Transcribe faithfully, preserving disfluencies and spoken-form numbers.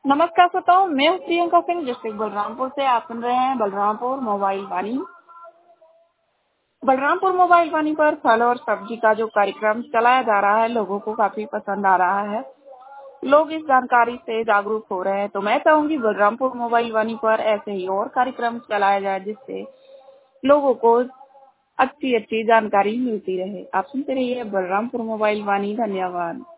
नमस्कार श्रोताओं, मैं हूँ प्रियंका सिंह डिस्ट्रिक्ट बलरामपुर से। आप सुन रहे हैं बलरामपुर मोबाइल वाणी। बलरामपुर मोबाइल वाणी पर फल और सब्जी का जो कार्यक्रम चलाया जा रहा है, लोगों को काफी पसंद आ रहा है। लोग इस जानकारी से जागरूक हो रहे हैं, तो मैं चाहूंगी बलरामपुर मोबाइल वाणी पर ऐसे ही और कार्यक्रम चलाया जाए, जिससे लोगों को अच्छी अच्छी जानकारी मिलती रहे। आप सुनते रहिए बलरामपुर मोबाइल वाणी। धन्यवाद।